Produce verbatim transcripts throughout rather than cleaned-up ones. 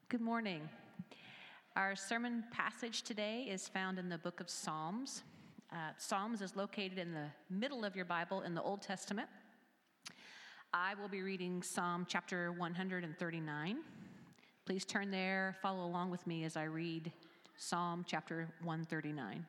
Good morning. Our sermon passage today is found in the book of Psalms. Uh, Psalms is located in the middle of your Bible in the Old Testament. I will be reading Psalm chapter one thirty-nine. Please turn there, follow along with me as I read Psalm chapter one thirty-nine.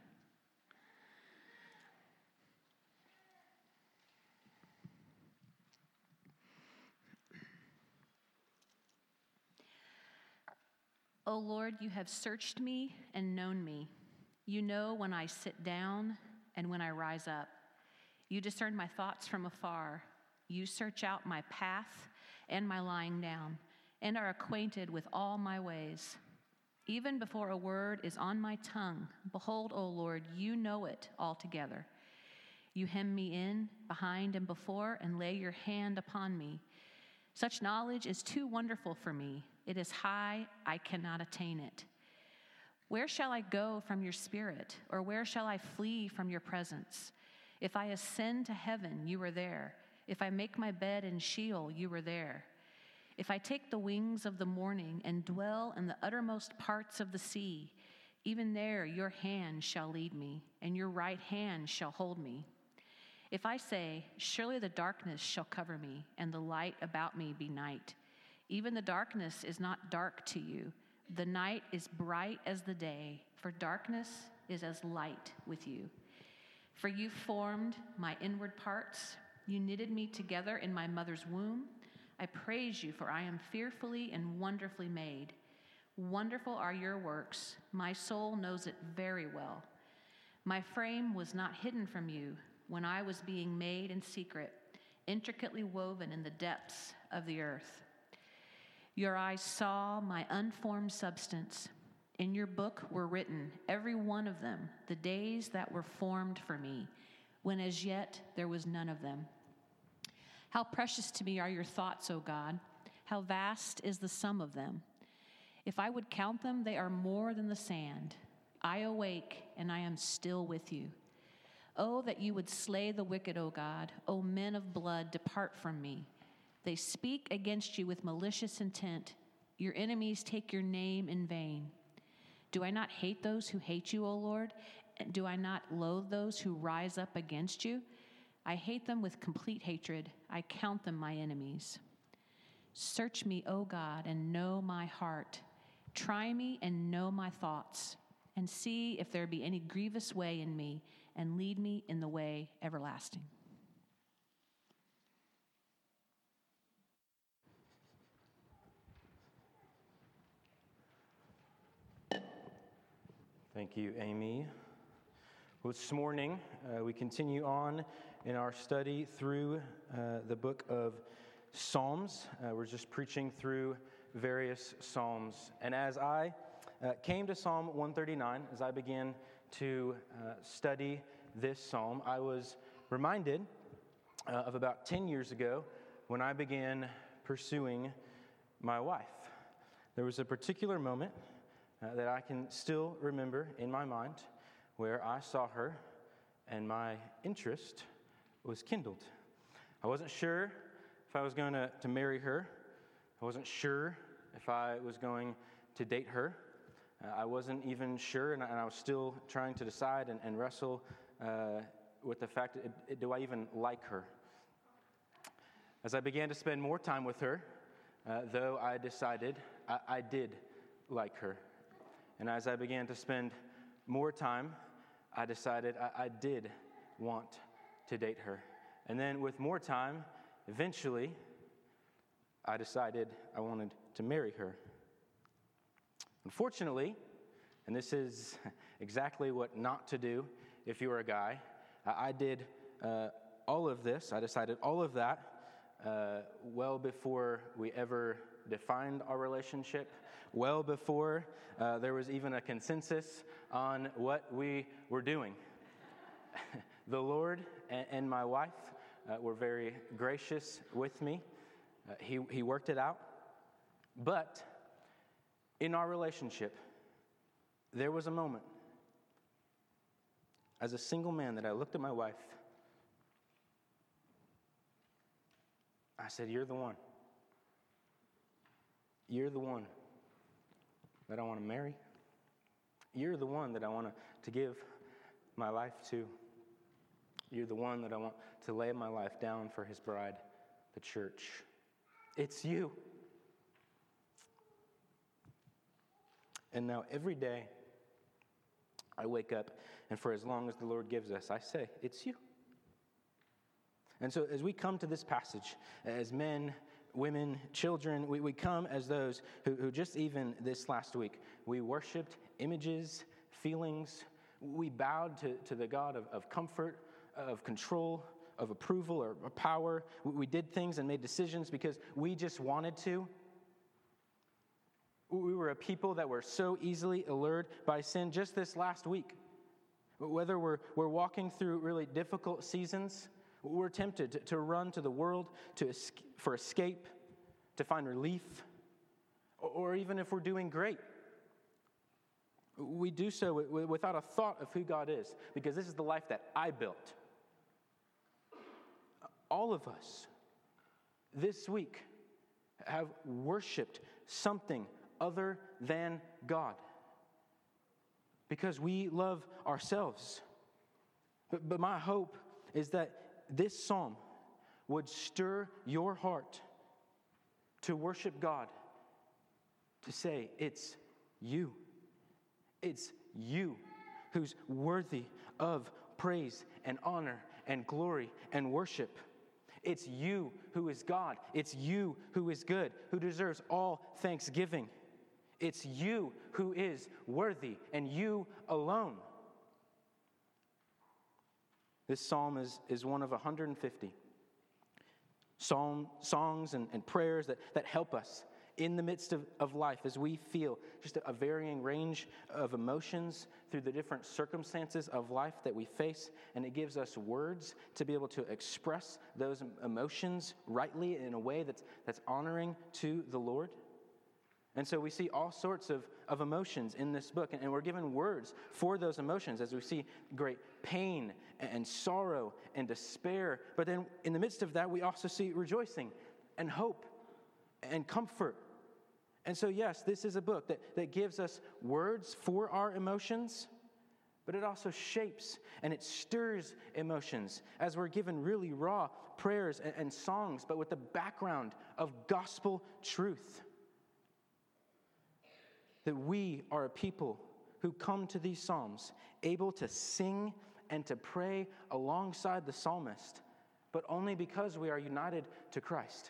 O Lord, you have searched me and known me. You know when I sit down and when I rise up. You discern my thoughts from afar. You search out my path and my lying down, and are acquainted with all my ways. Even before a word is on my tongue, behold, O Lord, you know it altogether. You hem me in, behind and before, and lay your hand upon me. Such knowledge is too wonderful for me. It is high, I cannot attain it. Where shall I go from your spirit, or where shall I flee from your presence? If I ascend to heaven, you are there. If I make my bed in Sheol, you are there. If I take the wings of the morning and dwell in the uttermost parts of the sea, even there your hand shall lead me, and your right hand shall hold me. If I say, surely the darkness shall cover me, and the light about me be night, even the darkness is not dark to you. The night is bright as the day, for darkness is as light with you. For you formed my inward parts. You knitted me together in my mother's womb. I praise you, for I am fearfully and wonderfully made. Wonderful are your works. My soul knows it very well. My frame was not hidden from you when I was being made in secret, intricately woven in the depths of the earth. Your eyes saw my unformed substance. In your book were written, every one of them, the days that were formed for me, when as yet there was none of them. How precious to me are your thoughts, O God. How vast is the sum of them. If I would count them, they are more than the sand. I awake, and I am still with you. Oh, that you would slay the wicked, O God. O men of blood, depart from me. They speak against you with malicious intent. Your enemies take your name in vain. Do I not hate those who hate you, O Lord? And do I not loathe those who rise up against you? I hate them with complete hatred. I count them my enemies. Search me, O God, and know my heart. Try me and know my thoughts, and see if there be any grievous way in me, and lead me in the way everlasting. Thank you, Amy. Well, this morning, uh, we continue on in our study through uh, the book of Psalms. Uh, we're just preaching through various Psalms. And as I uh, came to Psalm one thirty-nine, as I began to uh, study this Psalm, I was reminded uh, of about ten years ago when I began pursuing my wife. There was a particular moment Uh, that I can still remember in my mind, where I saw her and my interest was kindled. I wasn't sure if I was going to, to marry her. I wasn't sure if I was going to date her. Uh, I wasn't even sure, and I, and I was still trying to decide and, and wrestle uh, with the fact, that it, it, do I even like her? As I began to spend more time with her, uh, though I decided I, I did like her. And as I began to spend more time, I decided I, I did want to date her. And then with more time, eventually, I decided I wanted to marry her. Unfortunately, and this is exactly what not to do if you were a guy, I, I did uh, all of this, I decided all of that uh, well before we ever defined our relationship, well before uh, there was even a consensus on what we were doing. The Lord and, and my wife uh, were very gracious with me. Uh, he, he worked it out. But in our relationship, there was a moment as a single man that I looked at my wife. I said, "You're the one. You're the one. that I want to marry. You're the one that I want to, to give my life to. You're the one that I want to lay my life down for his bride, the church. It's you. And now every day I wake up, and for as long as the Lord gives us, I say, it's you. And so as we come to this passage, as men, women, children, we, we come as those who, who just even this last week, we worshiped images, feelings. We bowed to, to the God of, of comfort, of control, of approval or, or power. We, we did things and made decisions because we just wanted to. We were a people that were so easily allured by sin just this last week. Whether we're, we're walking through really difficult seasons, we're tempted to, to run to the world to for escape, to find relief, or even if we're doing great, we do so without a thought of who God is, because this is the life that I built. All of us this week have worshiped something other than God because we love ourselves. But, but my hope is that this psalm would stir your heart to worship God, to say, it's you. It's you who's worthy of praise and honor and glory and worship. It's you who is God. It's you who is good, who deserves all thanksgiving. It's you who is worthy, and you alone. This psalm is, is one of one hundred fifty psalm, songs and, and prayers that, that help us in the midst of, of life as we feel just a, a varying range of emotions through the different circumstances of life that we face. And it gives us words to be able to express those emotions rightly in a way that's, that's honoring to the Lord. And so we see all sorts of, of emotions in this book, and, and we're given words for those emotions as we see great pain and, and sorrow and despair. But then in the midst of that, we also see rejoicing and hope and comfort. And so, yes, this is a book that, that gives us words for our emotions, but it also shapes and it stirs emotions as we're given really raw prayers and, and songs, but with the background of gospel truth. That we are a people who come to these psalms able to sing and to pray alongside the psalmist, but only because we are united to Christ.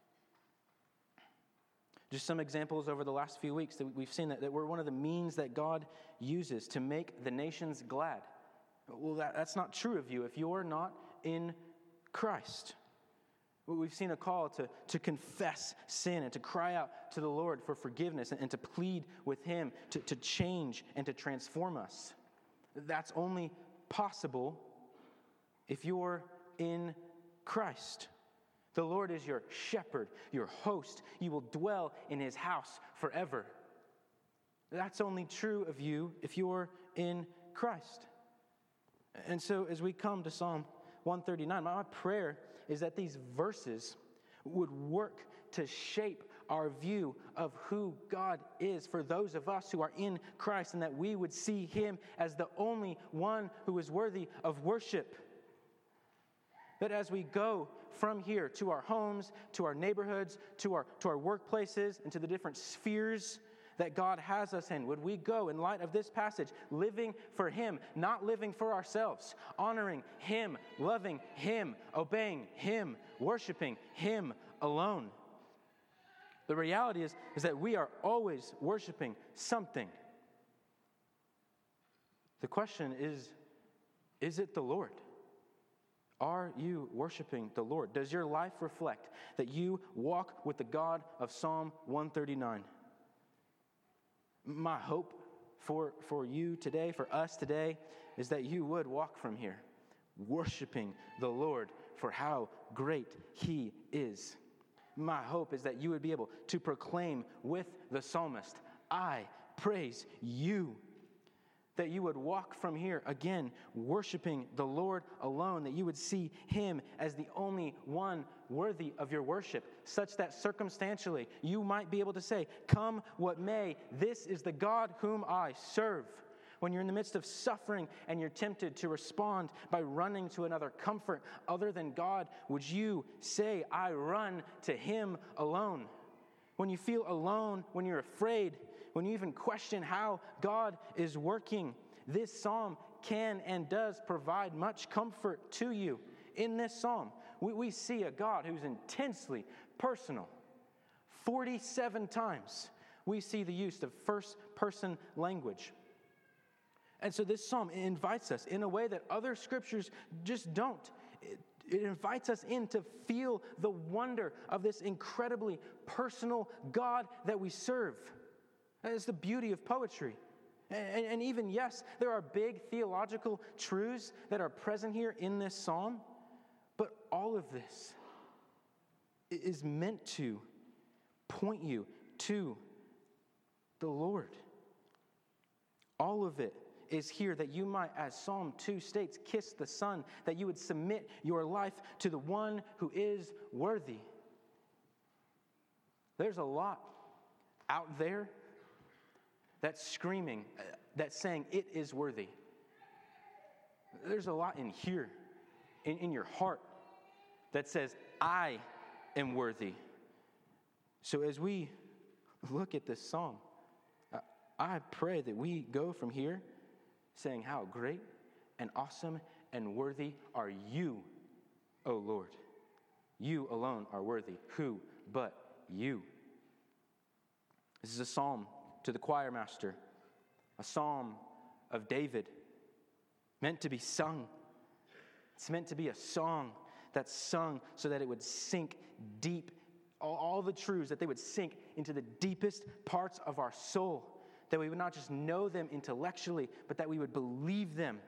Just some examples over the last few weeks that we've seen that, that we're one of the means that God uses to make the nations glad. Well, that, that's not true of you if you're not in Christ. We've seen a call to, to confess sin and to cry out to the Lord for forgiveness and, and to plead with Him to, to change and to transform us. That's only possible if you're in Christ. The Lord is your shepherd, your host. You will dwell in His house forever. That's only true of you if you're in Christ. And so as we come to Psalm one thirty-nine, my prayer is that these verses would work to shape our view of who God is for those of us who are in Christ, and that we would see Him as the only one who is worthy of worship. That as we go from here to our homes, to our neighborhoods, to our, to our workplaces, and to the different spheres that God has us in, would we go in light of this passage, living for Him, not living for ourselves, honoring Him, loving Him, obeying Him, worshiping Him alone. The reality is, is that we are always worshiping something. The question is, is it the Lord? Are you worshiping the Lord? Does your life reflect that you walk with the God of Psalm one thirty-nine? My hope for, for you today, for us today, is that you would walk from here worshiping the Lord for how great He is. My hope is that you would be able to proclaim with the psalmist, I praise you. that you would walk from here, again, worshiping the Lord alone, that you would see him as the only one worthy of your worship, such that circumstantially you might be able to say, come what may, this is the God whom I serve. When you're in the midst of suffering and you're tempted to respond by running to another comfort other than God, would you say, I run to him alone? When you feel alone, when you're afraid, when you even question how God is working, this psalm can and does provide much comfort to you. In this psalm, we, we see a God who's intensely personal. forty-seven times we see the use of first-person language. And so this psalm invites us in a way that other scriptures just don't. It, it invites us in to feel the wonder of this incredibly personal God that we serve. It's the beauty of poetry. And, and even, yes, there are big theological truths that are present here in this psalm, but all of this is meant to point you to the Lord. All of it is here that you might, as Psalm two states, kiss the Son, that you would submit your life to the one who is worthy. There's a lot out there that's screaming, that's saying it is worthy. There's a lot in here, in, in your heart, that says, I am worthy. So as we look at this psalm, I pray that we go from here saying, how great and awesome and worthy are you, O Lord. You alone are worthy. Who but you? This is a psalm to the choir master, a psalm of David, meant to be sung. It's meant to be a song that's sung so that it would sink deep, all, all the truths, that they would sink into the deepest parts of our soul, that we would not just know them intellectually, but that we would believe them.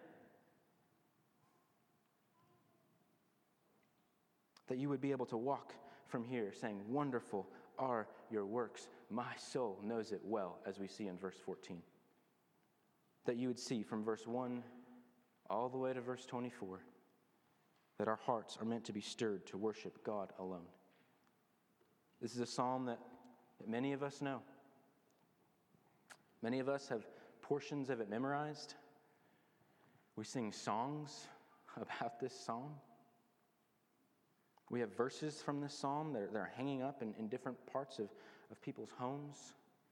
That you would be able to walk from here saying, wonderful are your works. My soul knows it well, as we see in verse fourteen. That you would see from verse one all the way to verse twenty-four that our hearts are meant to be stirred to worship God alone. This is a psalm that, that many of us know. Many of us have portions of it memorized. We sing songs about this psalm. We have verses from this psalm that are, that are hanging up in, in different parts of, of people's homes.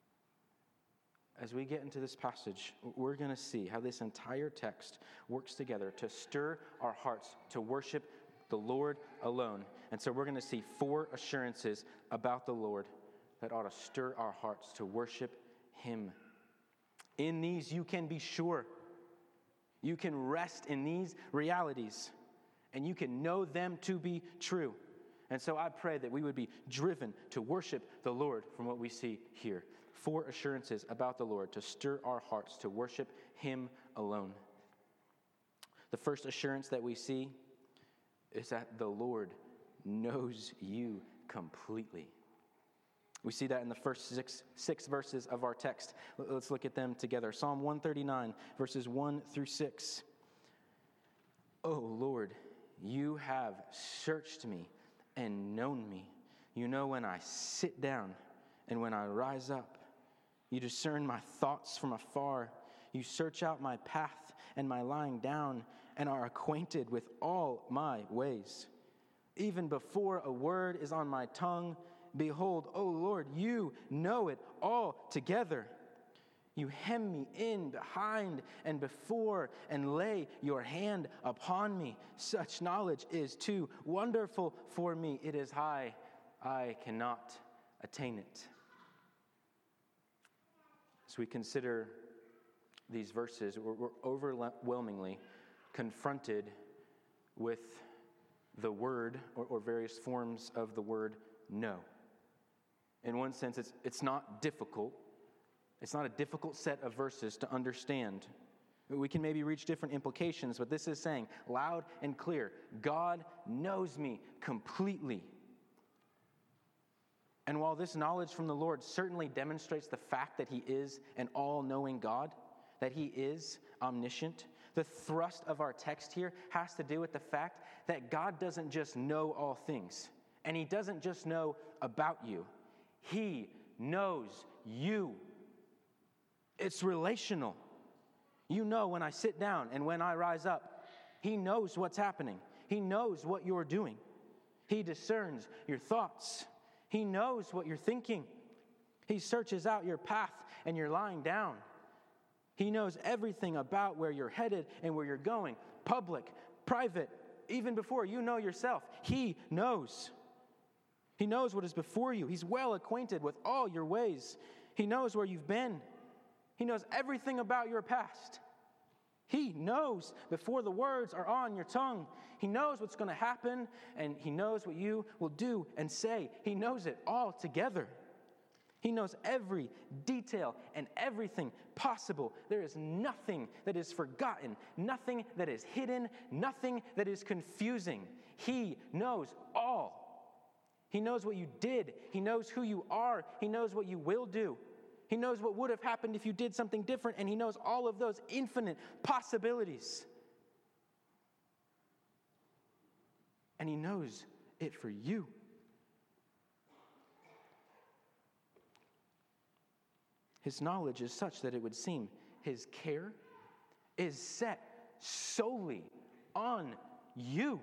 As we get into this passage, we're going to see how this entire text works together to stir our hearts to worship the Lord alone. And so we're going to see four assurances about the Lord that ought to stir our hearts to worship him. In these, you can be sure. You can rest in these realities, and you can know them to be true. And so I pray that we would be driven to worship the Lord from what we see here. Four assurances about the Lord to stir our hearts to worship him alone. The first assurance that we see is that the Lord knows you completely. We see that in the first six, six verses of our text. Let's look at them together. Psalm one thirty-nine, verses one through six. Oh Lord, you have searched me and known me. You know when I sit down and when I rise up. You discern my thoughts from afar. You search out my path and my lying down and are acquainted with all my ways. Even before a word is on my tongue, behold, O Lord, you know it all together. You hem me in behind and before and lay your hand upon me. Such knowledge is too wonderful for me. It is high. I cannot attain it. As we consider these verses, we're, we're overwhelmingly confronted with the word or, or various forms of the word no. In one sense, it's, it's not difficult. It's not a difficult set of verses to understand. We can maybe reach different implications, but this is saying loud and clear, God knows me completely. And while this knowledge from the Lord certainly demonstrates the fact that he is an all-knowing God, that he is omniscient. The thrust of our text here has to do with the fact that God doesn't just know all things, and he doesn't just know about you. He knows you. It's relational. You know when I sit down and when I rise up. He knows what's happening. He knows what you're doing. He discerns your thoughts. He knows what you're thinking. He searches out your path and you're lying down. He knows everything about where you're headed and where you're going, public, private, even before you know yourself. He knows. He knows what is before you. He's well acquainted with all your ways. He knows where you've been. He knows everything about your past. He knows before the words are on your tongue. He knows what's going to happen, and he knows what you will do and say. He knows it all together. He knows every detail and everything possible. There is nothing that is forgotten, nothing that is hidden, nothing that is confusing. He knows all. He knows what you did. He knows who you are. He knows what you will do. He knows what would have happened if you did something different, and he knows all of those infinite possibilities. And he knows it for you. His knowledge is such that it would seem his care is set solely on you.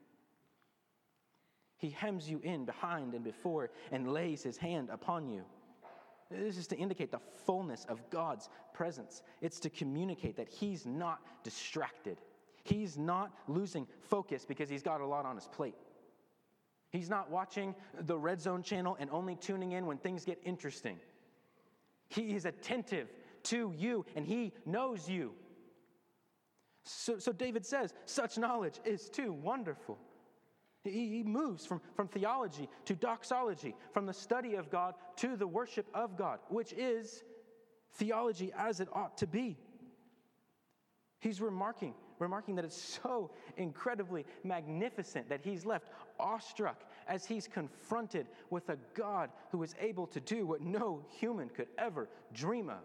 He hems you in behind and before and lays his hand upon you. This is to indicate the fullness of God's presence. It's to communicate that he's not distracted. He's not losing focus because he's got a lot on his plate. He's not watching the Red Zone channel and only tuning in when things get interesting. He is attentive to you, and he knows you. So, so David says, such knowledge is too wonderful. He, he moves from, from theology to doxology, from the study of God to the worship of God, which is theology as it ought to be. He's remarking, remarking that it's so incredibly magnificent that he's left awestruck as he's confronted with a God who is able to do what no human could ever dream of.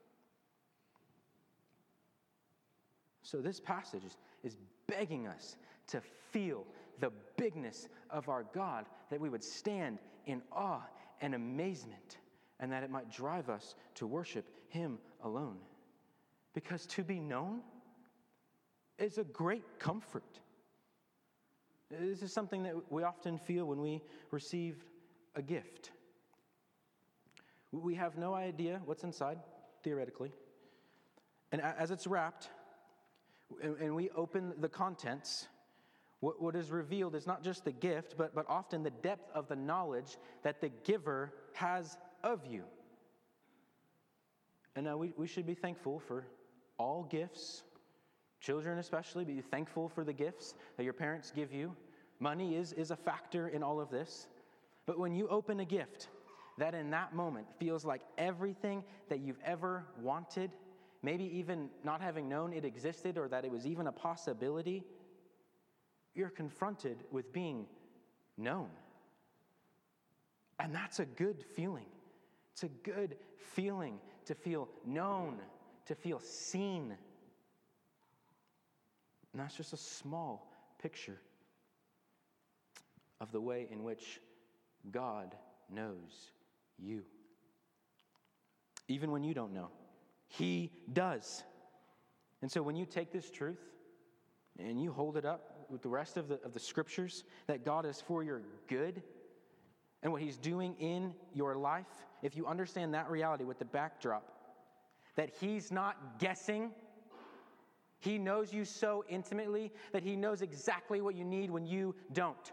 So this passage is, is begging us to feel the bigness of our God, that we would stand in awe and amazement, and that it might drive us to worship him alone. Because to be known is a great comfort. This is something that we often feel when we receive a gift. We have no idea what's inside, theoretically. And as it's wrapped, and we open the contents, what, what is revealed is not just the gift, but, but often the depth of the knowledge that the giver has of you. And now we, we should be thankful for all gifts. Children especially, be thankful for the gifts that your parents give you. Money is, is a factor in all of this. But when you open a gift that in that moment feels like everything that you've ever wanted, maybe even not having known it existed or that it was even a possibility, you're confronted with being known. And that's a good feeling. It's a good feeling to feel known, to feel seen. And that's just a small picture of the way in which God knows you. Even when you don't know, he does. And so when you take this truth and you hold it up with the rest of the, of the scriptures, that God is for your good and what he's doing in your life, if you understand that reality with the backdrop, that he's not guessing. He knows you so intimately that he knows exactly what you need when you don't.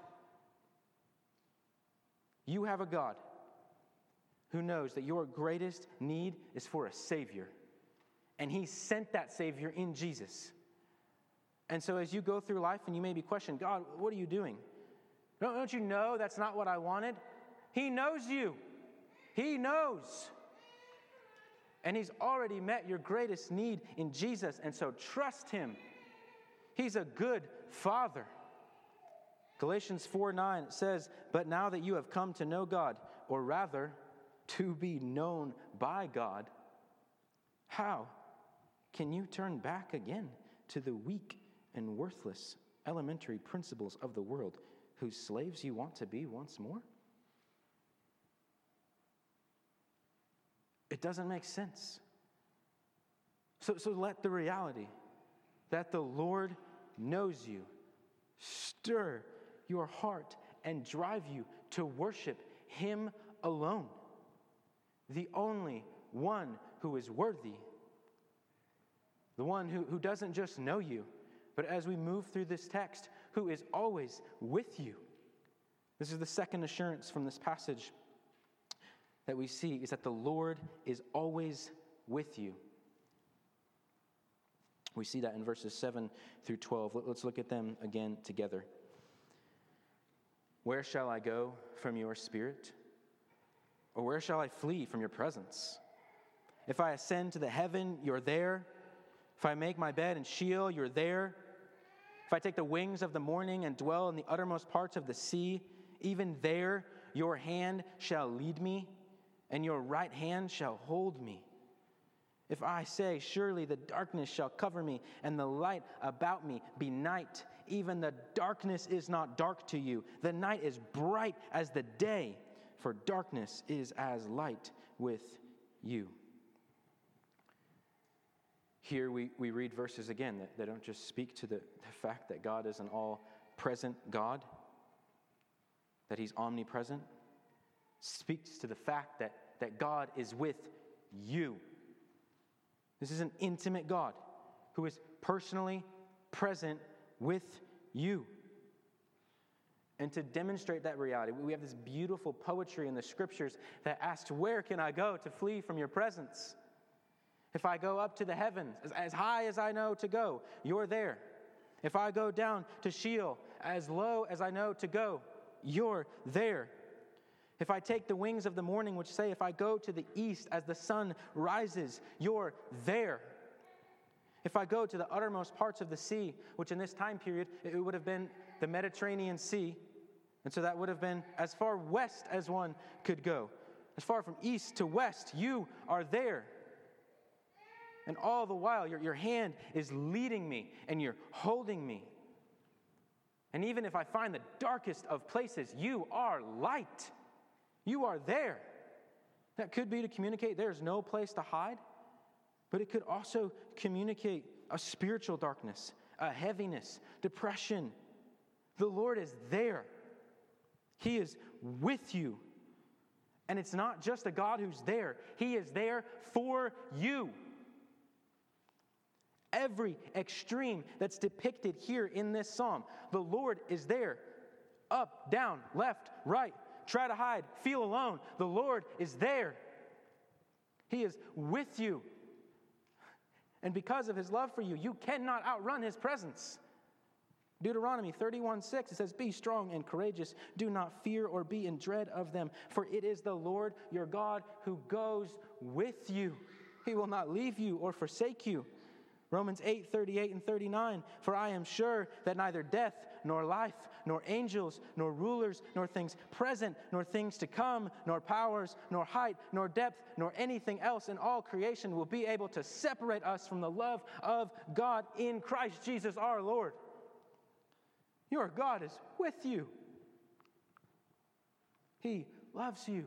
You have a God who knows that your greatest need is for a Savior. And he sent that Savior in Jesus. And so as you go through life and you may be questioning, God, what are you doing? Don't, don't you know that's not what I wanted? He knows you. He knows. And he's already met your greatest need in Jesus. And so trust him. He's a good father. Galatians four nine says, but now that you have come to know God, or rather, to be known by God. How? Can you turn back again to the weak and worthless elementary principles of the world, whose slaves you want to be once more? It doesn't make sense. So, so let the reality that the Lord knows you stir your heart and drive you to worship Him alone, the only one who is worthy, the one who, who doesn't just know you, but as we move through this text, who is always with you. This is the second assurance from this passage that we see, is that the Lord is always with you. We see that in verses seven through twelve. Let's look at them again together. Where shall I go from your spirit? Or where shall I flee from your presence? If I ascend to the heaven, you're there. If I make my bed in Sheol, you're there. If I take the wings of the morning and dwell in the uttermost parts of the sea, even there your hand shall lead me, and your right hand shall hold me. If I say, surely the darkness shall cover me, and the light about me be night, even the darkness is not dark to you. The night is bright as the day, for darkness is as light with you. Here we, we read verses again that, that don't just speak to the, the fact that God is an all-present God, that He's omnipresent. Speaks to the fact that, that God is with you. This is an intimate God who is personally present with you. And to demonstrate that reality, we have this beautiful poetry in the scriptures that asks, where can I go to flee from your presence? If I go up to the heavens, as, as high as I know to go, you're there. If I go down to Sheol, as low as I know to go, you're there. If I take the wings of the morning, which say, if I go to the east as the sun rises, you're there. If I go to the uttermost parts of the sea, which in this time period, it would have been the Mediterranean Sea, and so that would have been as far west as one could go. As far from east to west, you are there. And all the while, your, your hand is leading me, and you're holding me. And even if I find the darkest of places, you are light. You are there. That could be to communicate there's no place to hide, but it could also communicate a spiritual darkness, a heaviness, depression. The Lord is there. He is with you. And it's not just a God who's there. He is there for you. Every extreme that's depicted here in this psalm, the Lord is there. Up, down, left, right. Try to hide, feel alone. The Lord is there. He is with you. And because of His love for you, you cannot outrun His presence. Deuteronomy thirty-one six, it says, be strong and courageous. Do not fear or be in dread of them, for it is the Lord your God who goes with you. He will not leave you or forsake you. Romans eight thirty-eight and thirty-nine, for I am sure that neither death, nor life, nor angels, nor rulers, nor things present, nor things to come, nor powers, nor height, nor depth, nor anything else in all creation will be able to separate us from the love of God in Christ Jesus our Lord. Your God is with you. He loves you.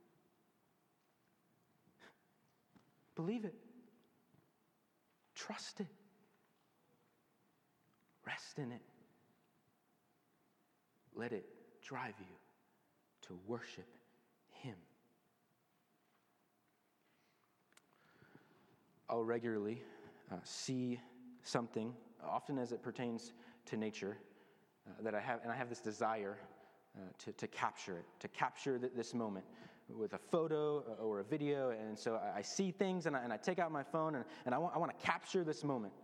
Believe it. Trust it. Rest in it. Let it drive you to worship Him. I'll regularly uh, see something, often as it pertains to nature, uh, that I have, and I have this desire uh, to, to capture it, to capture th- this moment with a photo or a video. And so I, I see things, and I, and I take out my phone, and, and I want, I want to capture this moment.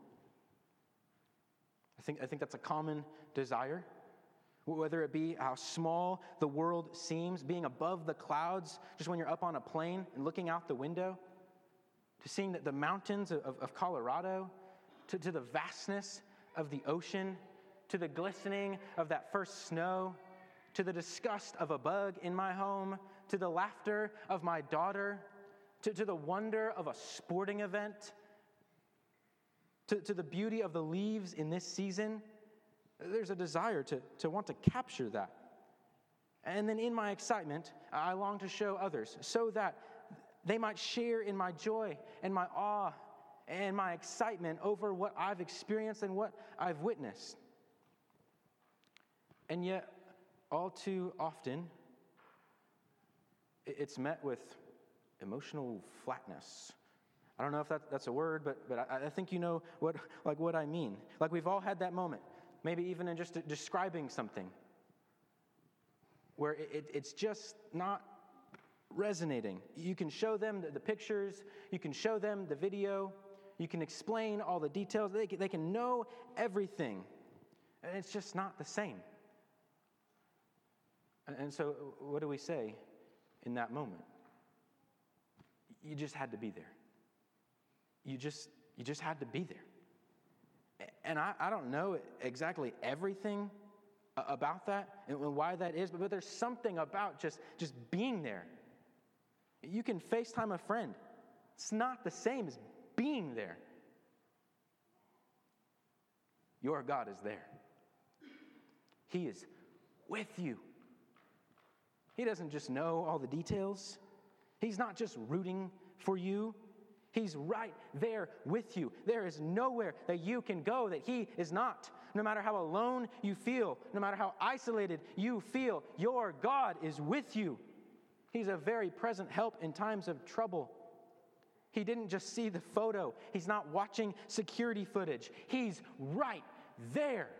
I think, I think that's a common desire. Whether it be how small the world seems, being above the clouds, just when you're up on a plane and looking out the window, to seeing the, the mountains of, of Colorado, to, to the vastness of the ocean, to the glistening of that first snow, to the disgust of a bug in my home, to the laughter of my daughter, to, to the wonder of a sporting event, to, to the beauty of the leaves in this season, there's a desire to, to want to capture that. And then in my excitement, I long to show others so that they might share in my joy and my awe and my excitement over what I've experienced and what I've witnessed. And yet, all too often, it's met with emotional flatness. I don't know if that, that's a word, but but I, I think you know what like what I mean. Like we've all had that moment, maybe even in just describing something, where it, it, it's just not resonating. You can show them the, the pictures, you can show them the video, you can explain all the details, they can, they can know everything, and it's just not the same. And, and so what do we say in that moment? You just had to be there. You just you just had to be there. And I, I don't know exactly everything about that and why that is, but, but there's something about just, just being there. You can FaceTime a friend. It's not the same as being there. Your God is there. He is with you. He doesn't just know all the details. He's not just rooting for you. He's right there with you. There is nowhere that you can go that He is not. No matter how alone you feel, no matter how isolated you feel, your God is with you. He's a very present help in times of trouble. He didn't just see the photo. He's not watching security footage. He's right there.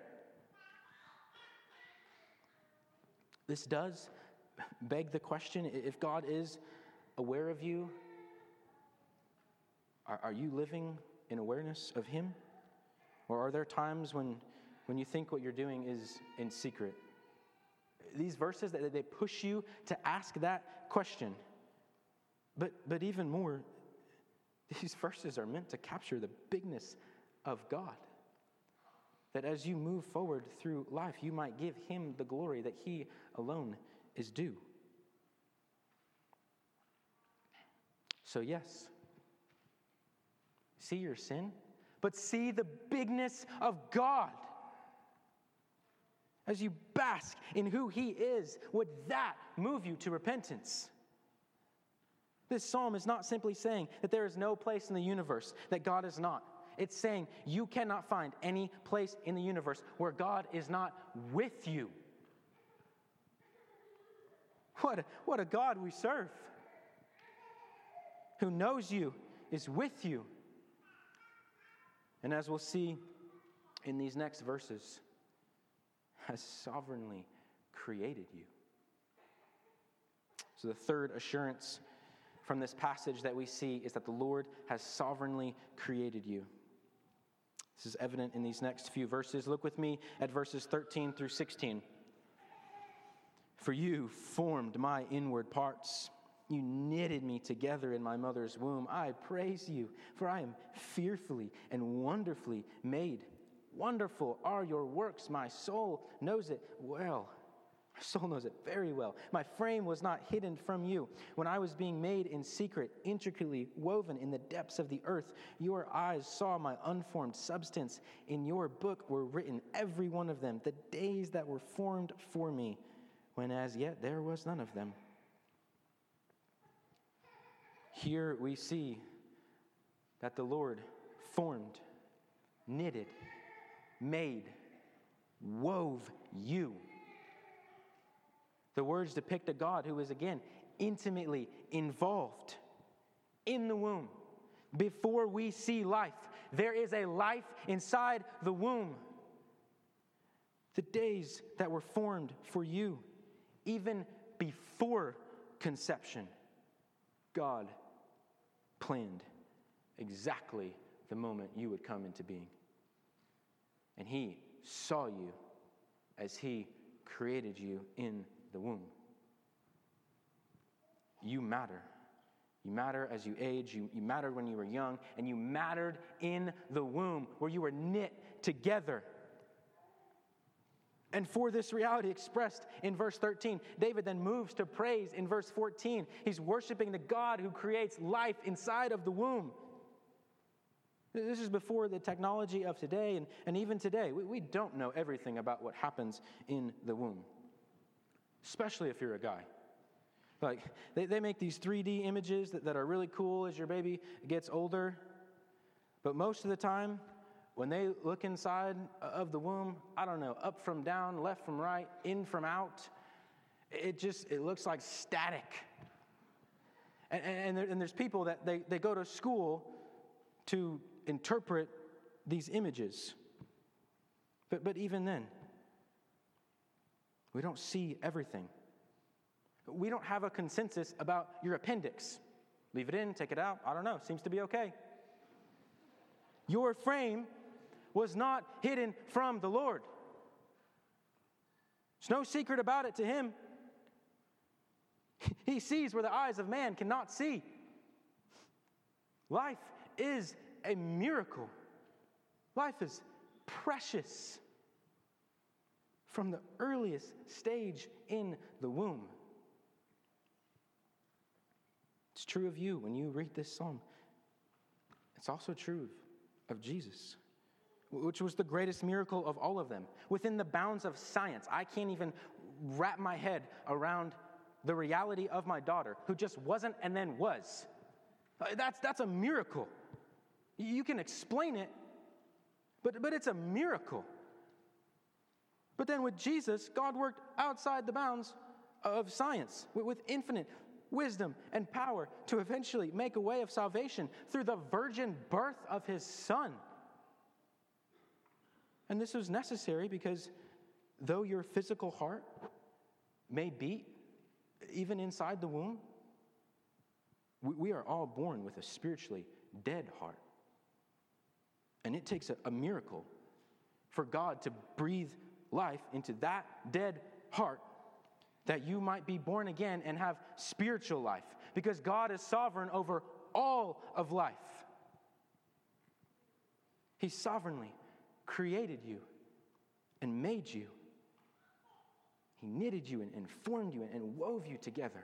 This does beg the question, if God is aware of you, are, are you living in awareness of Him? Or are there times when, when you think what you're doing is in secret? These verses, they push you to ask that question. But, but even more, these verses are meant to capture the bigness of God. That as you move forward through life, you might give Him the glory that He alone is due. So yes, see your sin, but see the bigness of God. As you bask in who He is, would that move you to repentance? This psalm is not simply saying that there is no place in the universe that God is not. It's saying you cannot find any place in the universe where God is not with you. What a, what a God we serve, who knows you, is with you. And as we'll see in these next verses, has sovereignly created you. So the third assurance from this passage that we see is that the Lord has sovereignly created you. This is evident in these next few verses. Look with me at verses thirteen through sixteen. For you formed my inward parts. You knitted me together in my mother's womb. I praise you, for I am fearfully and wonderfully made. Wonderful are your works. My soul knows it well. My soul knows it very well. My frame was not hidden from you. When I was being made in secret, intricately woven in the depths of the earth, your eyes saw my unformed substance. In your book were written, every one of them, the days that were formed for me, when as yet there was none of them. Here we see that the Lord formed, knitted, made, wove you. The words depict a God who is, again, intimately involved in the womb. Before we see life, there is a life inside the womb. The days that were formed for you, even before conception, God planned exactly the moment you would come into being. And He saw you as He created you in the womb. You matter. You matter as you age. You, you mattered when you were young. And you mattered in the womb where you were knit together. And for this reality expressed in verse thirteen, David then moves to praise in verse fourteen. He's worshiping the God who creates life inside of the womb. This is before the technology of today, and, and even today, we, we don't know everything about what happens in the womb, especially if you're a guy. Like, they, they make these three D images that, that are really cool as your baby gets older, but most of the time, when they look inside of the womb, I don't know, up from down, left from right, in from out, it just, it looks like static. And, and, there, and there's people that they, they go to school to interpret these images. But, but even then, we don't see everything. We don't have a consensus about your appendix. Leave it in, take it out, I don't know, seems to be okay. Your frame was not hidden from the Lord. There's no secret about it to him. He sees where the eyes of man cannot see. Life is a miracle. Life is precious from the earliest stage in the womb. It's true of you when you read this psalm. It's also true of Jesus, which was the greatest miracle of all of them. Within the bounds of science, I can't even wrap my head around the reality of my daughter, who just wasn't and then was. That's, that's a miracle. You can explain it, but, but it's a miracle. But then with Jesus, God worked outside the bounds of science with, with infinite wisdom and power to eventually make a way of salvation through the virgin birth of his Son. And this was necessary because though your physical heart may beat even inside the womb, we, we are all born with a spiritually dead heart. And it takes a, a miracle for God to breathe life into that dead heart, that you might be born again and have spiritual life, because God is sovereign over all of life. He sovereignly created you and made you. He knitted you and, and formed you and, and wove you together.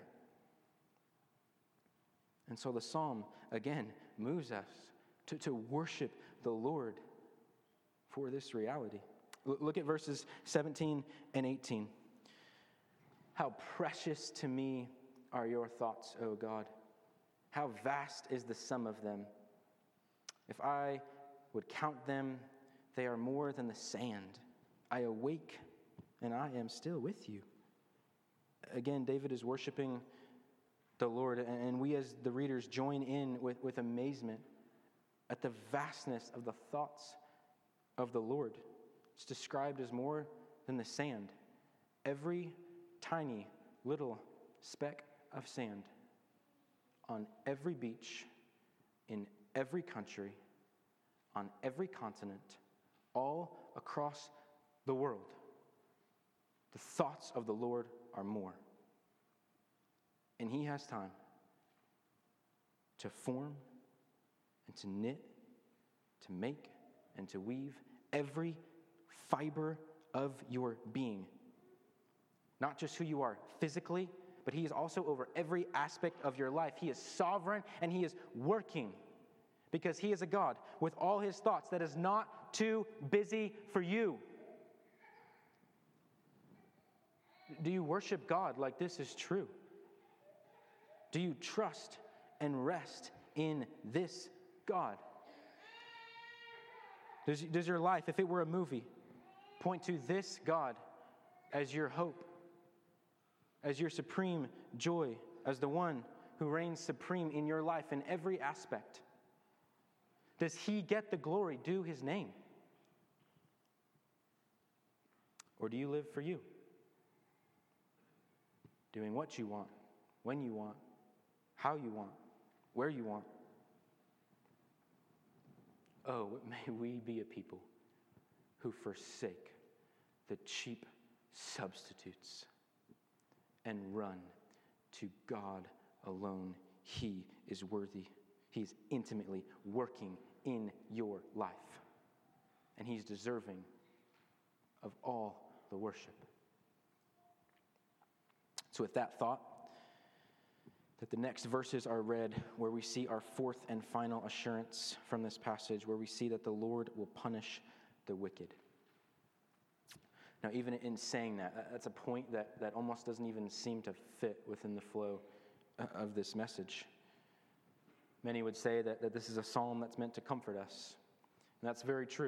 And so the psalm, again, moves us to, to worship the Lord for this reality. L- look at verses seventeen and eighteen. How precious to me are your thoughts, O God. How vast is the sum of them. If I would count them, they are more than the sand. I awake, and I am still with you. Again, David is worshiping the Lord, and we as the readers join in with, with amazement at the vastness of the thoughts of the Lord. It's described as more than the sand. Every tiny little speck of sand on every beach, in every country, on every continent, all across the world. The thoughts of the Lord are more. And he has time to form and to knit, to make and to weave every fiber of your being. Not just who you are physically, but he is also over every aspect of your life. He is sovereign and he is working because he is a God with all his thoughts that is not too busy for you. Do you worship God like this is true? Do you trust and rest in this God? Does, does your life, if it were a movie, point to this God as your hope, as your supreme joy, as the one who reigns supreme in your life in every aspect? Does he get the glory due his name? Or do you live for you? Doing what you want, when you want, how you want, where you want. Oh, may we be a people who forsake the cheap substitutes and run to God alone. He is worthy. He is intimately working in your life. And he's deserving of all the worship. So with that thought, that the next verses are read where we see our fourth and final assurance from this passage, where we see that the Lord will punish the wicked. Now, even in saying that, that's a point that, that almost doesn't even seem to fit within the flow of this message. Many would say that, that this is a psalm that's meant to comfort us, and that's very true.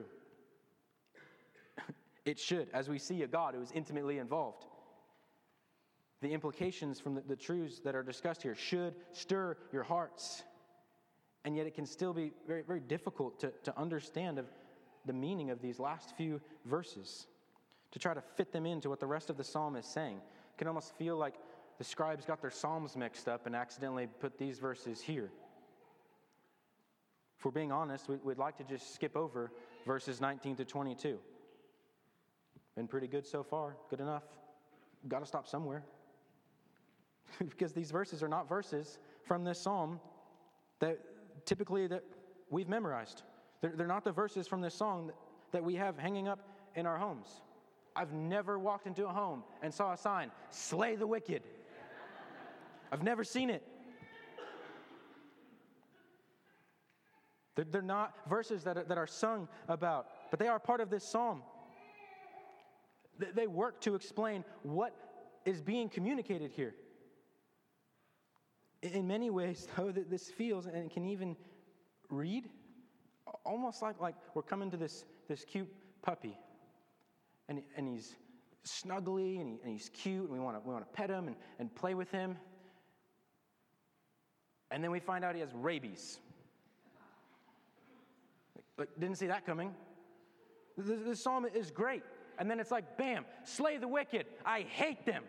It should, as we see a God who is intimately involved. The implications from the, the truths that are discussed here should stir your hearts, and yet it can still be very, very difficult to, to understand of the meaning of these last few verses, to try to fit them into what the rest of the psalm is saying. It can almost feel like the scribes got their psalms mixed up and accidentally put these verses here. If we're being honest, we'd like to just skip over verses nineteen to twenty-two. Been pretty good so far, good enough. Got to stop somewhere. Because these verses are not verses from this psalm that typically that we've memorized. They're, they're not the verses from this song that, that we have hanging up in our homes. I've never walked into a home and saw a sign, "Slay the wicked." I've never seen it. They're, they're not verses that are, that are sung about, but they are part of this psalm. They, they work to explain what is being communicated here. In many ways, though, this feels and can even read almost like, like we're coming to this, this cute puppy. And, and he's snuggly and, he, and he's cute, and we want to we want to pet him and, and play with him. And then we find out he has rabies. Like, like didn't see that coming. This, this psalm is great. And then it's like, bam, slay the wicked. I hate them.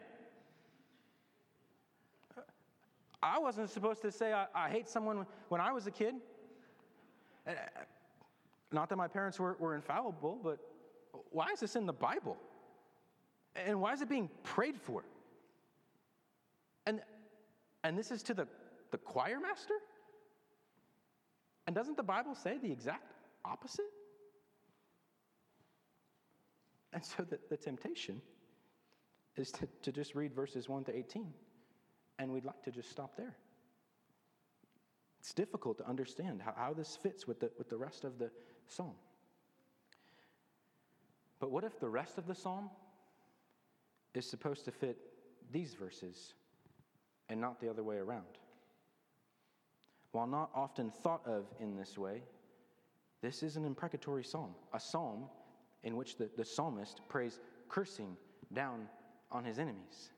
I wasn't supposed to say I, I hate someone when I was a kid. Not that my parents were, were infallible, but why is this in the Bible? And why is it being prayed for? And and this is to the, the choir master? And doesn't the Bible say the exact opposite? And so the, the temptation is to, to just read verses one to eighteen. And we'd like to just stop there. It's difficult to understand how, how this fits with the, with the rest of the psalm. But what if the rest of the psalm is supposed to fit these verses and not the other way around? While not often thought of in this way, this is an imprecatory psalm, a psalm in which the, the psalmist prays cursing down on his enemies.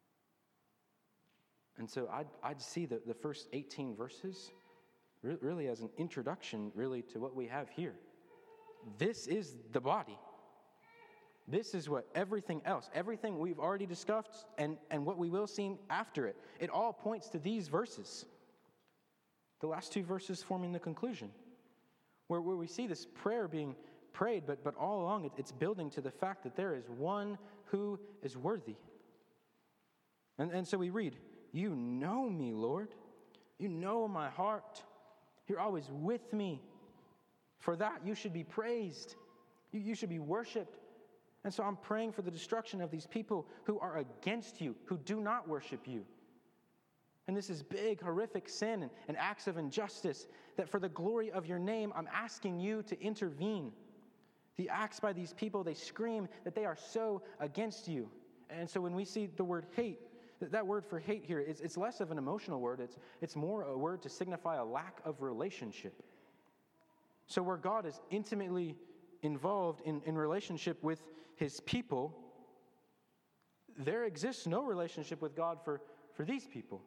And so I'd, I'd see the, the first eighteen verses re- really as an introduction really to what we have here. This is the body. This is what everything else, everything we've already discussed and, and what we will see after it, it all points to these verses. The last two verses forming the conclusion, where, where we see this prayer being prayed, but, but all along it, it's building to the fact that there is one who is worthy. And, and so we read, "You know me, Lord. You know my heart. You're always with me. For that you should be praised. You, you should be worshiped. And so I'm praying for the destruction of these people who are against you, who do not worship you. And this is big, horrific sin and, and acts of injustice, that for the glory of your name, I'm asking you to intervene. The acts by these people, they scream that they are so against you." And so when we see the word hate, that word for hate here, it's, it's less of an emotional word. It's, it's more a word to signify a lack of relationship. So where God is intimately involved in, in relationship with his people, there exists no relationship with God for, for these people.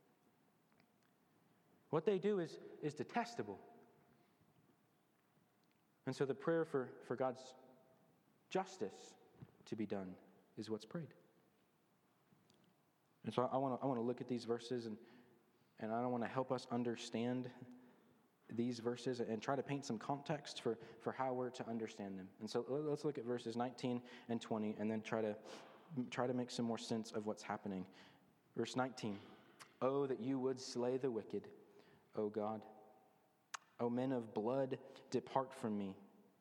What they do is, is detestable. And so the prayer for, for God's justice to be done is what's prayed. And so I want to I want to look at these verses, and, and I want to help us understand these verses and try to paint some context for, for how we're to understand them. And so let's look at verses nineteen and twenty, and then try to try to make some more sense of what's happening. Verse nineteen, "Oh, that you would slay the wicked, O God. O men of blood, depart from me.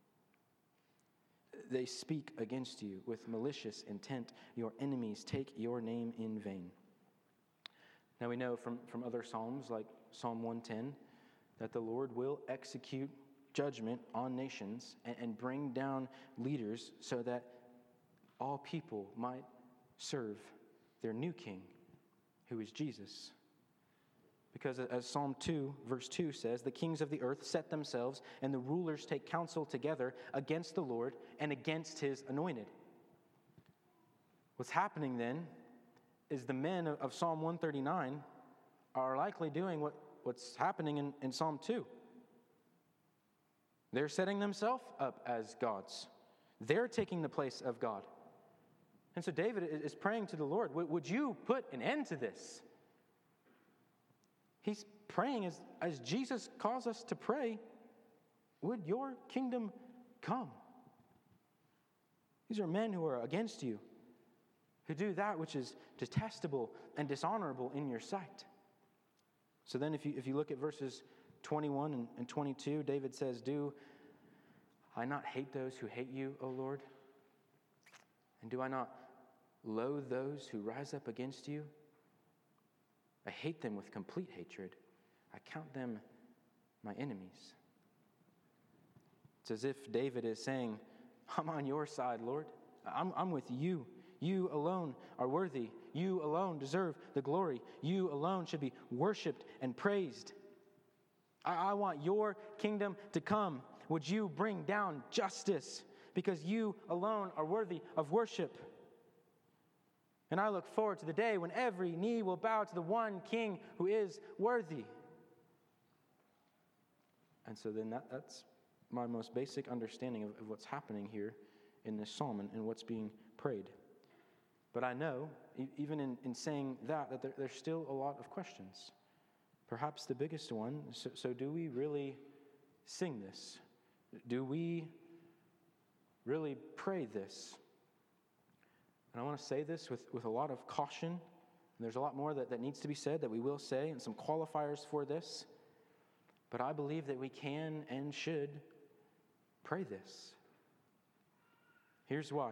They speak against you with malicious intent. Your enemies take your name in vain." Now we know from, from other Psalms, like Psalm one ten, that the Lord will execute judgment on nations and, and bring down leaders so that all people might serve their new king, who is Jesus. Because as Psalm two, verse two says, the kings of the earth set themselves, and the rulers take counsel together against the Lord and against his anointed. What's happening then is the men of, of Psalm one thirty-nine are likely doing what, what's happening in, in Psalm two. They're setting themselves up as gods. They're taking the place of God. And so David is praying to the Lord, would you put an end to this? He's praying as, as Jesus calls us to pray, would your kingdom come? These are men who are against you, who do that which is detestable and dishonorable in your sight. So then if you if you look at verses twenty-one and, and twenty-two, David says, do I not hate those who hate you, O Lord? And do I not loathe those who rise up against you? I hate them with complete hatred. I count them my enemies. It's as if David is saying, I'm on your side, Lord. I'm, I'm with you. You alone are worthy. You alone deserve the glory. You alone should be worshiped and praised. I, I want your kingdom to come. Would you bring down justice? Because you alone are worthy of worship. And I look forward to the day when every knee will bow to the one King who is worthy. And so then that, that's my most basic understanding of, of what's happening here in this psalm and, and what's being prayed. But I know, e- even in, in saying that, that there, there's still a lot of questions. Perhaps the biggest one, so, so do we really sing this? Do we really pray this? And I want to say this with, with a lot of caution. And there's a lot more that, that needs to be said that we will say, and some qualifiers for this. But I believe that we can and should pray this. Here's why.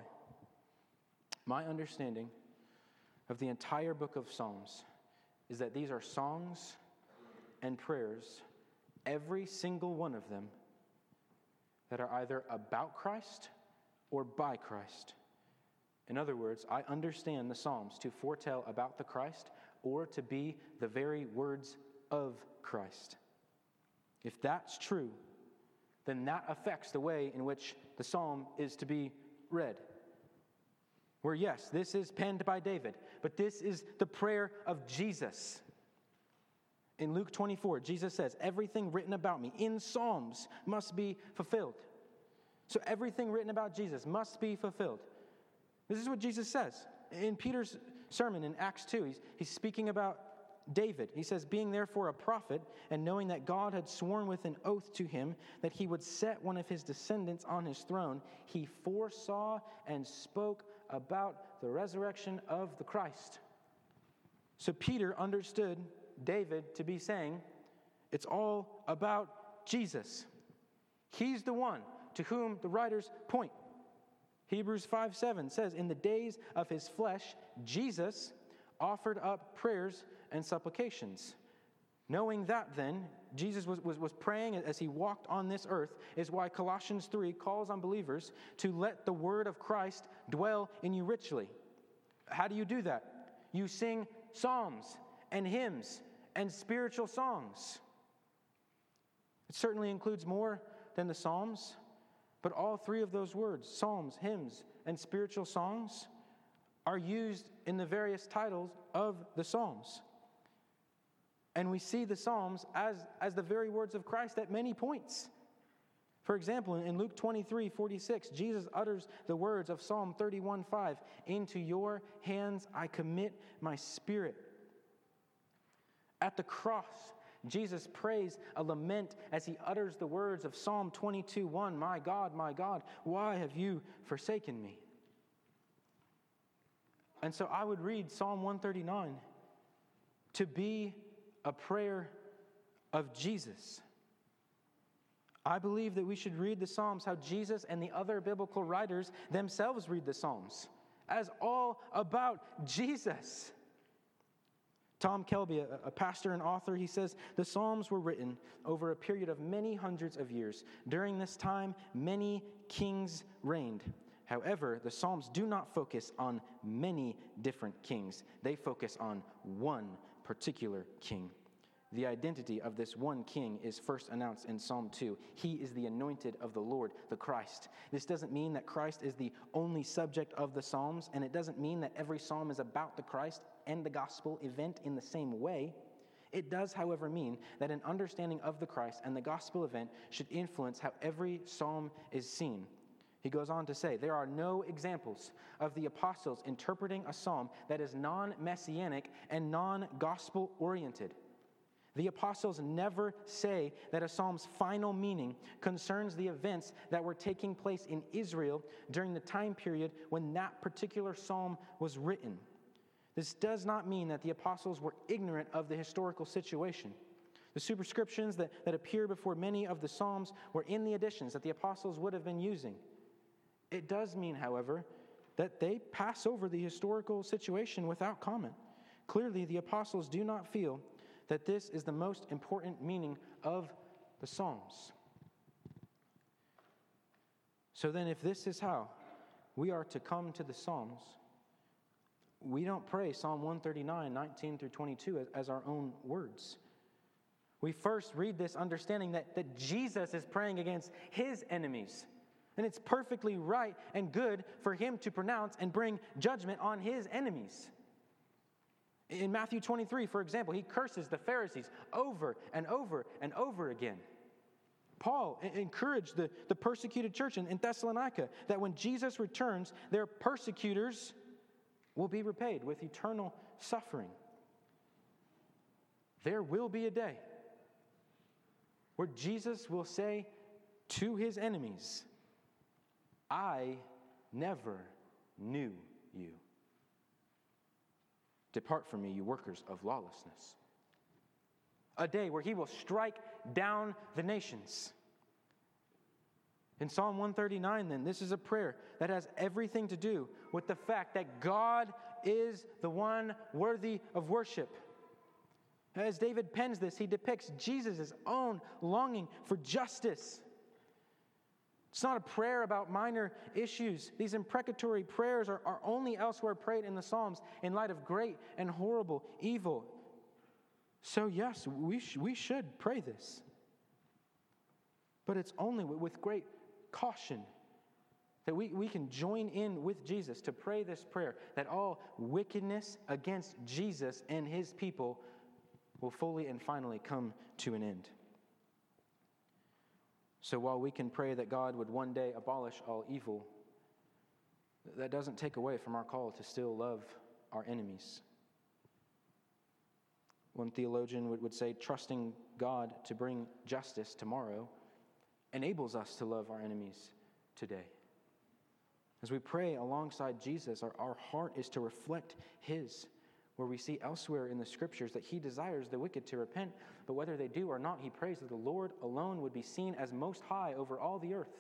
My understanding of the entire book of Psalms is that these are songs and prayers, every single one of them, that are either about Christ or by Christ. In other words, I understand the Psalms to foretell about the Christ or to be the very words of Christ. If that's true, then that affects the way in which the psalm is to be read. Where yes, this is penned by David, but this is the prayer of Jesus. In Luke twenty-four, Jesus says, everything written about me in Psalms must be fulfilled. So everything written about Jesus must be fulfilled. This is what Jesus says. In Peter's sermon in Acts two, he's, he's speaking about David. He says, being therefore a prophet, and knowing that God had sworn with an oath to him that he would set one of his descendants on his throne, he foresaw and spoke about the resurrection of the Christ. So Peter understood David to be saying, it's all about Jesus. He's the one to whom the writers point. Hebrews five seven says, in the days of his flesh, Jesus offered up prayers and supplications. Knowing that then, Jesus was, was, was praying as he walked on this earth, is why Colossians three calls on believers to let the word of Christ dwell in you richly. How do you do that? You sing psalms and hymns and spiritual songs. It certainly includes more than the Psalms, but all three of those words, psalms, hymns, and spiritual songs, are used in the various titles of the Psalms. And we see the Psalms as, as the very words of Christ at many points. For example, in Luke twenty-three forty-six, Jesus utters the words of Psalm thirty-one five, into your hands I commit my spirit. At the cross, Jesus prays a lament as he utters the words of Psalm twenty-two one, my God, my God, why have you forsaken me? And so I would read Psalm one thirty-nine to be a prayer of Jesus. I believe that we should read the Psalms how Jesus and the other biblical writers themselves read the Psalms, as all about Jesus. Tom Kelby, a, a pastor and author, he says, the Psalms were written over a period of many hundreds of years. During this time, many kings reigned. However, the Psalms do not focus on many different kings. They focus on one particular king. The identity of this one king is first announced in Psalm two. He is the anointed of the Lord, the Christ. This doesn't mean that Christ is the only subject of the Psalms, and it doesn't mean that every psalm is about the Christ and the gospel event in the same way. It does, however, mean that an understanding of the Christ and the gospel event should influence how every psalm is seen. He goes on to say, there are no examples of the apostles interpreting a psalm that is non-messianic and non-gospel oriented. The apostles never say that a psalm's final meaning concerns the events that were taking place in Israel during the time period when that particular psalm was written. This does not mean that the apostles were ignorant of the historical situation. The superscriptions that, that appear before many of the psalms were in the editions that the apostles would have been using. It does mean, however, that they pass over the historical situation without comment. Clearly, the apostles do not feel that this is the most important meaning of the Psalms. So then, if this is how we are to come to the Psalms, we don't pray Psalm one thirty-nine, nineteen through twenty-two as, as our own words. We first read this understanding that, that Jesus is praying against his enemies. And it's perfectly right and good for him to pronounce and bring judgment on his enemies. In Matthew twenty-three, for example, he curses the Pharisees over and over and over again. Paul encouraged the, the persecuted church in, in Thessalonica that when Jesus returns, their persecutors will be repaid with eternal suffering. There will be a day where Jesus will say to his enemies, I never knew you. Depart from me, you workers of lawlessness. A day where he will strike down the nations. In Psalm one thirty-nine, then, this is a prayer that has everything to do with the fact that God is the one worthy of worship. As David pens this, he depicts Jesus' own longing for justice. It's not a prayer about minor issues. These imprecatory prayers are, are only elsewhere prayed in the Psalms in light of great and horrible evil. So yes, we, sh- we should pray this. But it's only with great caution that we, we can join in with Jesus to pray this prayer, that all wickedness against Jesus and his people will fully and finally come to an end. So while we can pray that God would one day abolish all evil, that doesn't take away from our call to still love our enemies. One theologian would, would say, trusting God to bring justice tomorrow enables us to love our enemies today. As we pray alongside Jesus, our, our heart is to reflect his, where we see elsewhere in the scriptures that he desires the wicked to repent, but whether they do or not, he prays that the Lord alone would be seen as most high over all the earth.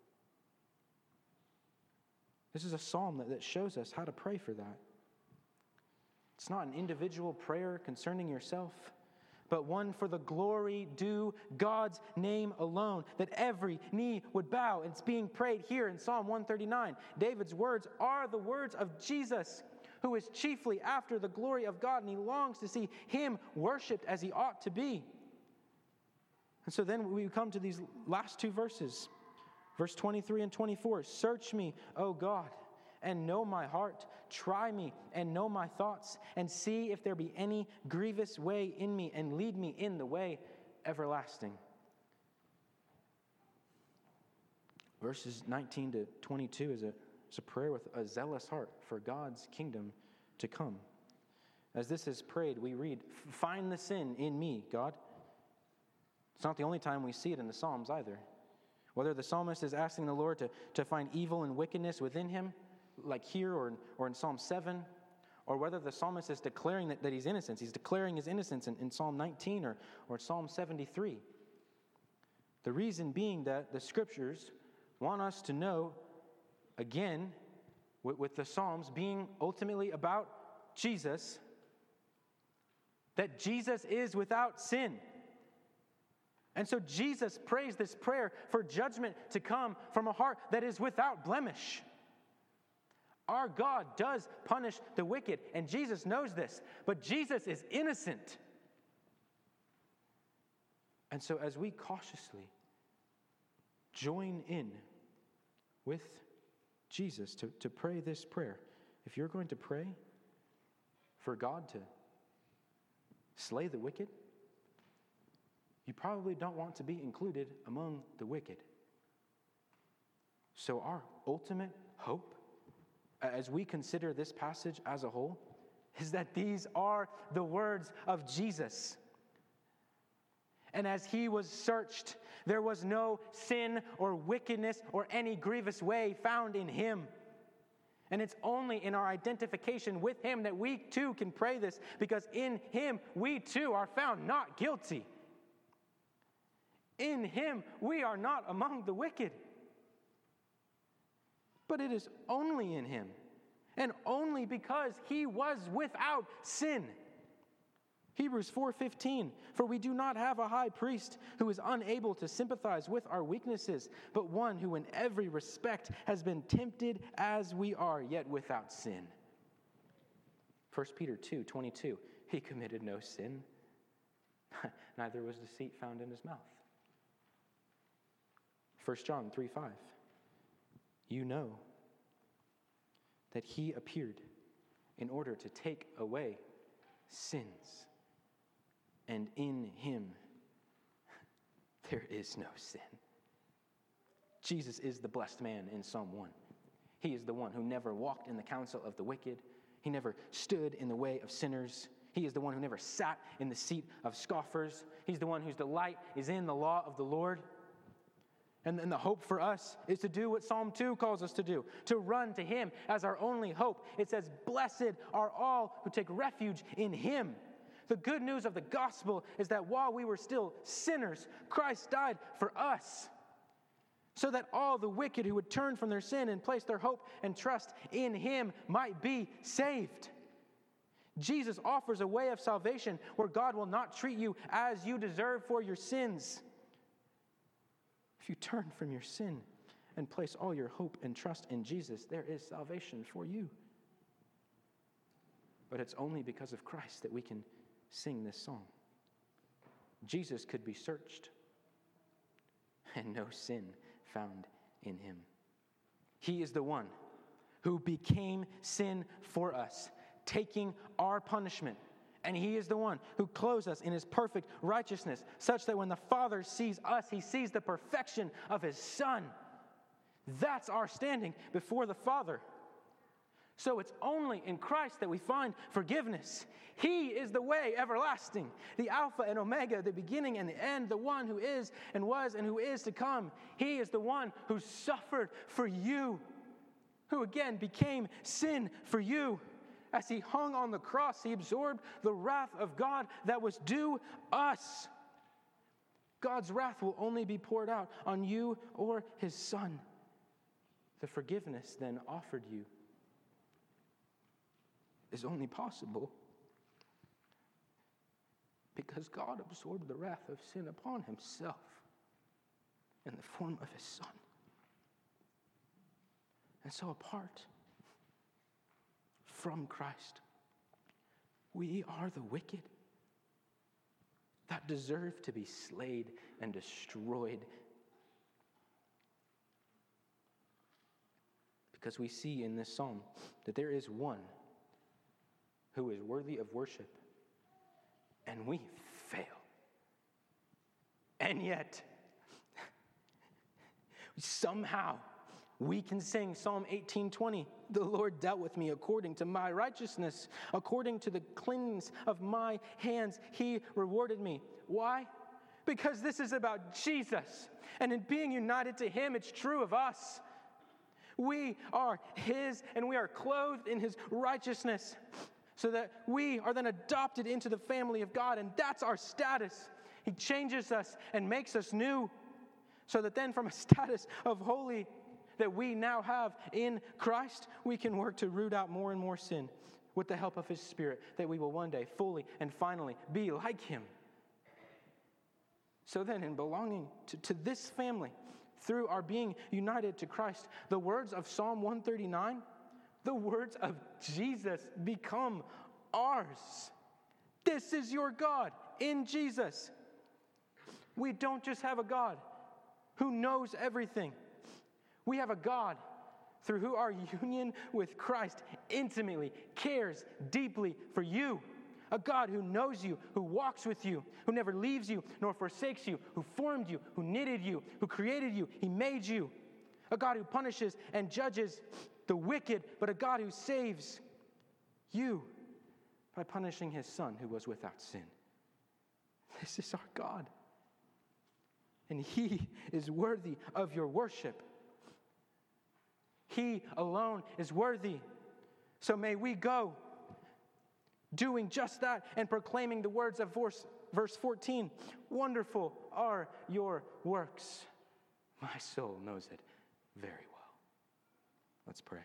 This is a psalm that, that shows us how to pray for that. It's not an individual prayer concerning yourself, but one for the glory due God's name alone, that every knee would bow. It's being prayed here in Psalm one thirty-nine. David's words are the words of Jesus, who is chiefly after the glory of God, and he longs to see him worshipped as he ought to be. And so then we come to these last two verses, verse twenty-three and twenty-four. Search me, O God, and know my heart. Try me and know my thoughts, and see if there be any grievous way in me, and lead me in the way everlasting. Verses nineteen to twenty-two is a It's a prayer with a zealous heart for God's kingdom to come. As this is prayed, we read, find the sin in me, God. It's not the only time we see it in the Psalms either. Whether the psalmist is asking the Lord to, to find evil and wickedness within him, like here or, or in Psalm seven, or whether the psalmist is declaring that, that he's innocent. He's declaring his innocence in, in Psalm nineteen or, or Psalm seventy-three. The reason being that the scriptures want us to know, again, with, with the Psalms being ultimately about Jesus, that Jesus is without sin. And so Jesus prays this prayer for judgment to come from a heart that is without blemish. Our God does punish the wicked, and Jesus knows this, but Jesus is innocent. And so as we cautiously join in with Jesus to, to pray this prayer, if you're going to pray for God to slay the wicked, you probably don't want to be included among the wicked. So our ultimate hope, as we consider this passage as a whole, is that these are the words of Jesus. And as he was searched, there was no sin or wickedness or any grievous way found in him. And it's only in our identification with him that we too can pray this, because in him we too are found not guilty. In him we are not among the wicked. But it is only in him, and only because he was without sin. Hebrews four fifteen, for we do not have a high priest who is unable to sympathize with our weaknesses, but one who in every respect has been tempted as we are, yet without sin. First Peter two twenty-two, he committed no sin, neither was deceit found in his mouth. First John three five, you know that he appeared in order to take away sins, and in him there is no sin. Jesus is the blessed man in Psalm one. He is the one who never walked in the counsel of the wicked. He never stood in the way of sinners. He is the one who never sat in the seat of scoffers. He's the one whose delight is in the law of the Lord. And then the hope for us is to do what Psalm two calls us to do, to run to him as our only hope. It says, blessed are all who take refuge in him. The good news of the gospel is that while we were still sinners, Christ died for us, so that all the wicked who would turn from their sin and place their hope and trust in him might be saved. Jesus offers a way of salvation where God will not treat you as you deserve for your sins. If you turn from your sin and place all your hope and trust in Jesus, there is salvation for you. But it's only because of Christ that we can sing this song. Jesus could be searched, and no sin found in him. He is the one who became sin for us, taking our punishment. And he is the one who clothes us in his perfect righteousness, such that when the Father sees us, he sees the perfection of his Son. That's our standing before the Father. So it's only in Christ that we find forgiveness. He is the way everlasting, the Alpha and Omega, the beginning and the end, the one who is and was and who is to come. He is the one who suffered for you, who again became sin for you. As he hung on the cross, he absorbed the wrath of God that was due us. God's wrath will only be poured out on you or his Son. The forgiveness then offered you is only possible because God absorbed the wrath of sin upon himself in the form of his Son. And so apart from Christ, we are the wicked that deserve to be slayed and destroyed. Because we see in this psalm that there is one who is worthy of worship, and we fail. And yet, somehow, we can sing Psalm eighteen twenty. The Lord dealt with me according to my righteousness, according to the cleanness of my hands, he rewarded me. Why? Because this is about Jesus. And in being united to him, it's true of us. We are his, and we are clothed in his righteousness, so that we are then adopted into the family of God, and that's our status. He changes us and makes us new, so that then from a status of holy that we now have in Christ, we can work to root out more and more sin. with the help of his Spirit, that we will one day fully and finally be like him. So then, in belonging to, to this family, through our being united to Christ, the words of Psalm one thirty-nine, the words of Jesus become ours. This is your God in Jesus. We don't just have a God who knows everything. We have a God through who our union with Christ intimately cares deeply for you. A God who knows you, who walks with you, who never leaves you nor forsakes you, who formed you, who knitted you, who created you, he made you. A God who punishes and judges the wicked, but a God who saves you by punishing his Son who was without sin. This is our God. And he is worthy of your worship. He alone is worthy. So may we go doing just that and proclaiming the words of verse, verse fourteen. Wonderful are your works. My soul knows it very well. Let's pray.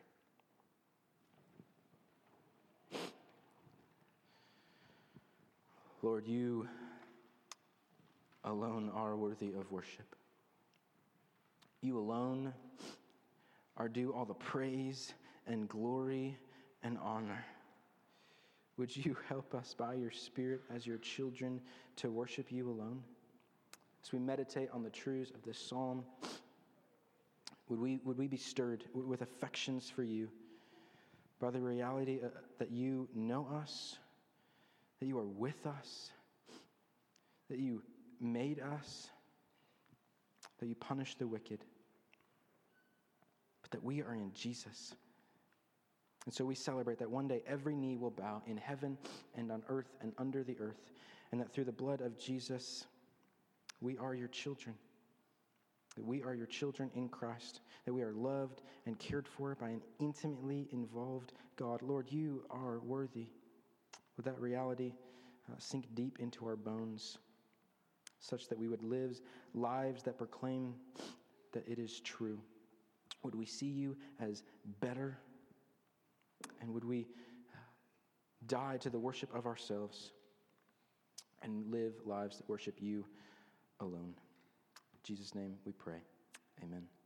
Lord, you alone are worthy of worship. You alone are due all the praise and glory and honor. Would you help us by your Spirit as your children to worship you alone? As we meditate on the truths of this psalm, would we, would we be stirred with affections for you by the reality uh, that you know us, that you are with us, that you made us, that you punish the wicked, but that we are in Jesus. And so we celebrate that one day every knee will bow in heaven and on earth and under the earth, and that through the blood of Jesus, we are your children. That we are your children in Christ, that we are loved and cared for by an intimately involved God. Lord, you are worthy. Would that reality uh, sink deep into our bones, such that we would live lives that proclaim that it is true? Would we see you as better? And would we die to the worship of ourselves and live lives that worship you alone? In Jesus' name we pray. Amen.